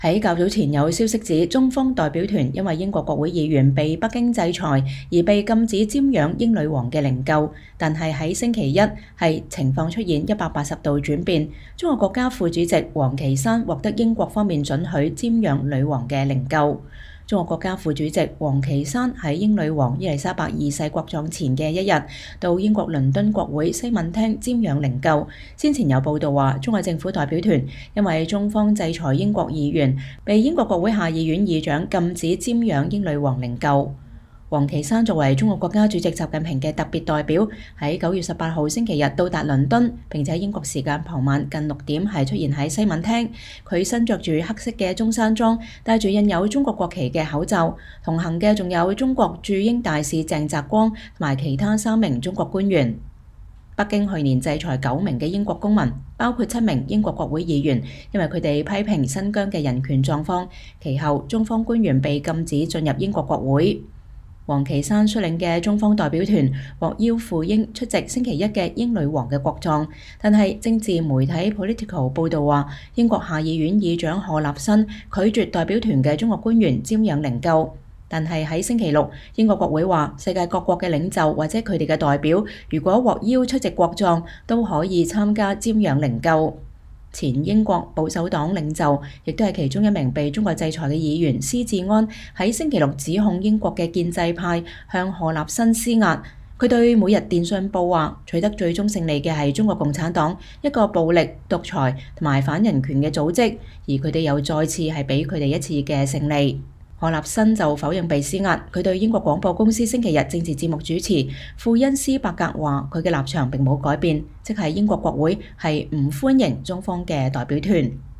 喺較早前有消息指，中方代表團因為英國國會議員被北京制裁而被禁止瞻仰英女王嘅靈柩，但係喺星期一係情況出現180度轉變，中國國家副主席王岐山獲得英國方面准許瞻仰女王嘅靈柩。中國國家副主席王岐山喺英女王伊麗莎白二世國葬前嘅一日，到英國倫敦國會西敏廳瞻仰靈柩。先前有報道話，中國政府代表團因為中方制裁英國議員，被英國國會下議院議長禁止瞻仰英女王靈柩。王岐山作為中國國家主席習近平嘅特別代表，喺9月18號星期日到達倫敦，並且英國時間傍晚近6點係出現喺西敏廳。佢身着住黑色嘅中山裝，戴住印有中國國旗嘅口罩。同行嘅仲有中國駐英大使鄭澤光同埋其他3名中國官員。北京去年制裁9名嘅英國公民，包括7名英國國會議員，因為佢哋批評新疆嘅人權狀況。其後，中方官員被禁止進入英國國會。王岐山率領嘅中方代表團獲邀赴英出席星期一嘅英女王嘅國葬，但係政治媒體 Political 報導話，英國下議院議長賀立新拒絕代表團嘅中國官員瞻仰靈柩。但係喺星期六，英國國會話，世界各國嘅領袖或者佢哋嘅代表，如果獲邀出席國葬，都可以參加瞻仰靈柩。前英國保守黨領袖，亦都係其中一名被中國制裁嘅議員施志安，喺星期六指控英國嘅建制派向賀立新施壓。佢對每日電訊報話，取得最終勝利嘅係中國共產黨，一個暴力、獨裁同埋反人權嘅組織，而佢哋又再次係俾佢哋一次嘅勝利。賀立新就否認被施壓，佢對英國廣播公司星期日政治節目主持庫恩斯伯格話，佢嘅立場並冇改變，即係英國國會係唔歡迎中方嘅代表團。